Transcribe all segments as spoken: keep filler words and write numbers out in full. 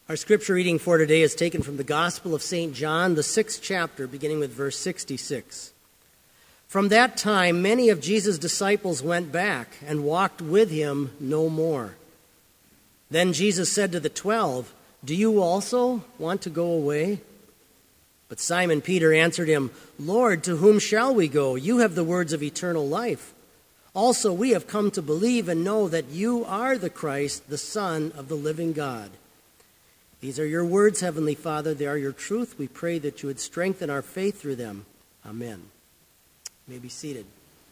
Our scripture reading for today is taken from the Gospel of Saint John, the sixth chapter, beginning with verse sixty-six. From that time, many of Jesus' disciples went back and walked with him no more. Then Jesus said to the twelve, "Do you also want to go away?" But Simon Peter answered him, "Lord, to whom shall we go? You have the words of eternal life. Also, we have come to believe and know that you are the Christ, the Son of the living God." These are your words, Heavenly Father. They are your truth. We pray that you would strengthen our faith through them. Amen. You may be seated.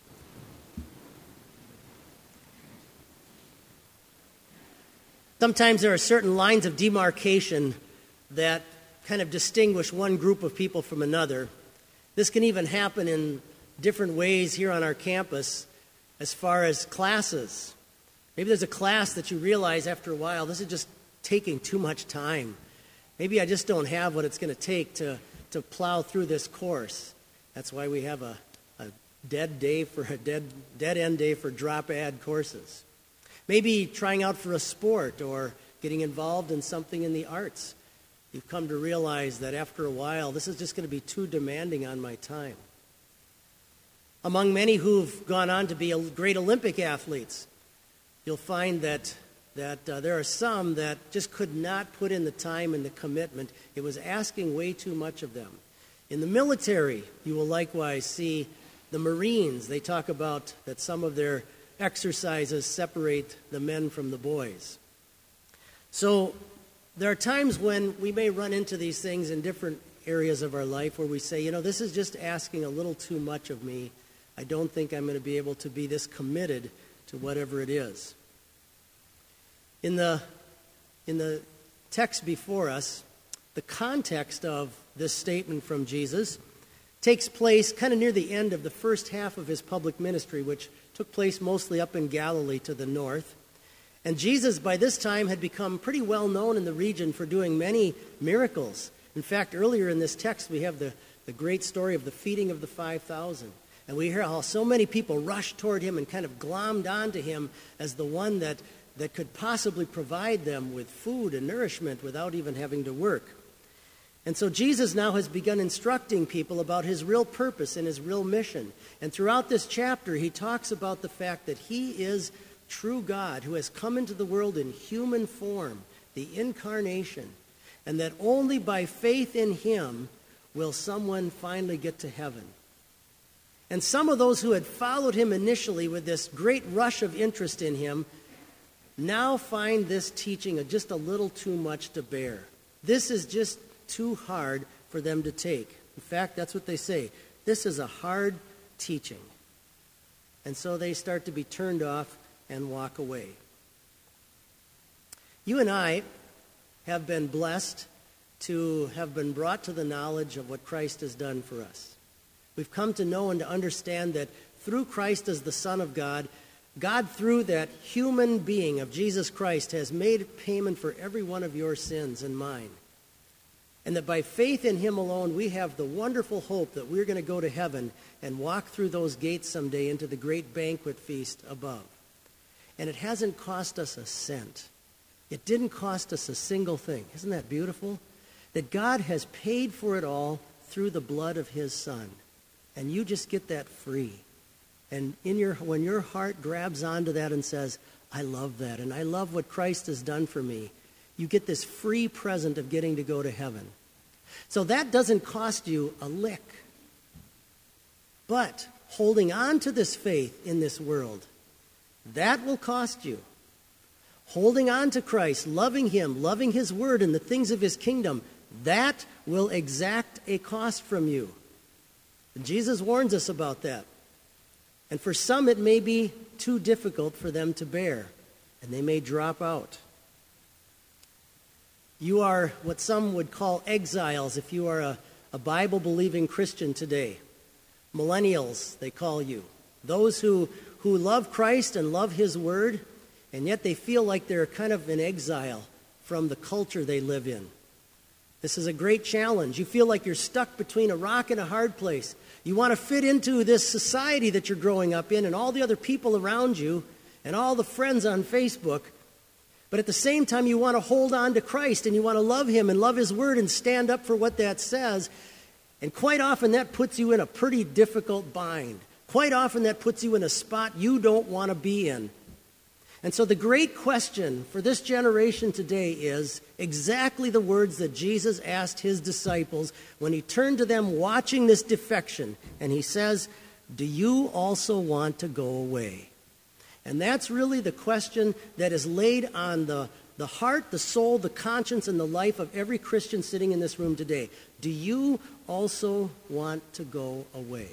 Sometimes there are certain lines of demarcation that kind of distinguish one group of people from another. This can even happen in different ways here on our campus as far as classes. Maybe there's a class that you realize after a while, this is just taking too much time. Maybe I just don't have what it's going to take to, to plow through this course. That's why we have a, a dead day for a dead, dead end day for drop add courses. Maybe trying out for a sport or getting involved in something in the arts. You've come to realize that after a while, this is just going to be too demanding on my time. Among many who've gone on to be great Olympic athletes, you'll find that that uh, there are some that just could not put in the time and the commitment. It was asking way too much of them. In the military, you will likewise see the Marines. They talk about that some of their exercises separate the men from the boys. So there are times when we may run into these things in different areas of our life where we say, you know, this is just asking a little too much of me. I don't think I'm going to be able to be this committed to whatever it is. In the, in the text before us, the context of this statement from Jesus takes place kind of near the end of the first half of his public ministry, which took place mostly up in Galilee to the north. And Jesus, by this time, had become pretty well known in the region for doing many miracles. In fact, earlier in this text, we have the, the great story of the feeding of the five thousand. And we hear how so many people rushed toward him and kind of glommed onto him as the one that that could possibly provide them with food and nourishment without even having to work. And so Jesus now has begun instructing people about his real purpose and his real mission. And throughout this chapter, he talks about the fact that he is true God who has come into the world in human form, the incarnation, and that only by faith in him will someone finally get to heaven. And some of those who had followed him initially with this great rush of interest in him now find this teaching just a little too much to bear. This is just too hard for them to take. In fact, that's what they say. This is a hard teaching. And so they start to be turned off and walk away. You and I have been blessed to have been brought to the knowledge of what Christ has done for us. We've come to know and to understand that through Christ as the Son of God, God, through that human being of Jesus Christ, has made payment for every one of your sins and mine. And that by faith in him alone, we have the wonderful hope that we're going to go to heaven and walk through those gates someday into the great banquet feast above. And it hasn't cost us a cent. It didn't cost us a single thing. Isn't that beautiful? That God has paid for it all through the blood of his Son. And you just get that free. And in your, when your heart grabs onto that and says, I love that, and I love what Christ has done for me, you get this free present of getting to go to heaven. So that doesn't cost you a lick. But holding on to this faith in this world, that will cost you. Holding on to Christ, loving him, loving his word and the things of his kingdom, that will exact a cost from you. And Jesus warns us about that. And for some, it may be too difficult for them to bear, and they may drop out. You are what some would call exiles if you are a, a Bible-believing Christian today. Millennials, they call you. Those who, who love Christ and love his word, and yet they feel like they're kind of in exile from the culture they live in. This is a great challenge. You feel like you're stuck between a rock and a hard place. You want to fit into this society that you're growing up in and all the other people around you and all the friends on Facebook, But at the same time, you want to hold on to Christ and you want to love him and love his word and stand up for what that says. And quite often that puts you in a pretty difficult bind. Quite often that puts you in a spot you don't want to be in. And so the great question for this generation today is exactly the words that Jesus asked his disciples when he turned to them watching this defection. And he says, do you also want to go away? And that's really the question that is laid on the, the heart, the soul, the conscience, and the life of every Christian sitting in this room today. Do you also want to go away?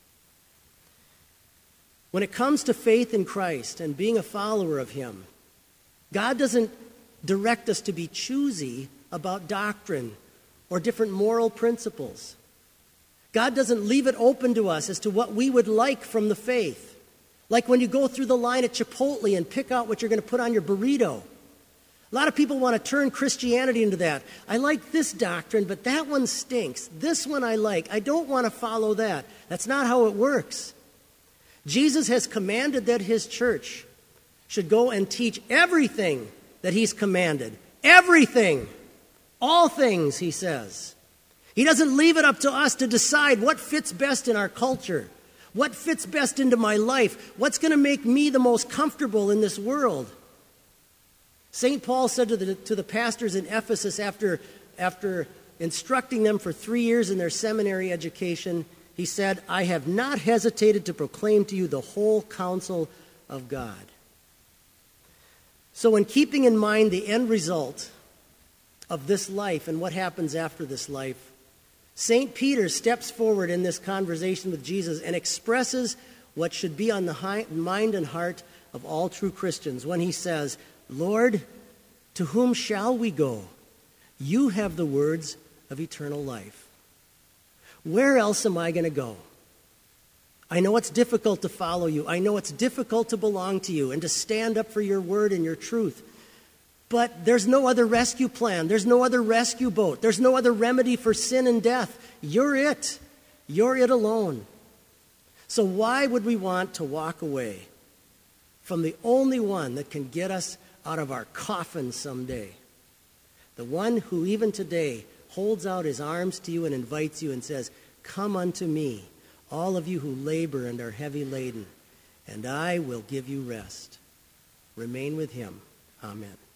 When it comes to faith in Christ and being a follower of him, God doesn't direct us to be choosy about doctrine or different moral principles. God doesn't leave it open to us as to what we would like from the faith. Like when you go through the line at Chipotle and pick out what you're going to put on your burrito. A lot of people want to turn Christianity into that. I like this doctrine, but that one stinks. This one I like. I don't want to follow that. That's not how it works. Jesus has commanded that his church should go and teach everything that he's commanded. Everything. All things, he says. He doesn't leave it up to us to decide what fits best in our culture, what fits best into my life, what's going to make me the most comfortable in this world. Saint Paul said to the, to the pastors in Ephesus after, after instructing them for three years in their seminary education, he said, I have not hesitated to proclaim to you the whole counsel of God. So in keeping in mind the end result of this life and what happens after this life, Saint Peter steps forward in this conversation with Jesus and expresses what should be on the high, mind and heart of all true Christians when he says, Lord, to whom shall we go? You have the words of eternal life. Where else am I going to go? I know it's difficult to follow you. I know it's difficult to belong to you and to stand up for your word and your truth. But there's no other rescue plan. There's no other rescue boat. There's no other remedy for sin and death. You're it. You're it alone. So why would we want to walk away from the only one that can get us out of our coffin someday? The one who even today holds out his arms to you and invites you and says, come unto me, all of you who labor and are heavy laden, and I will give you rest. Remain with him. Amen.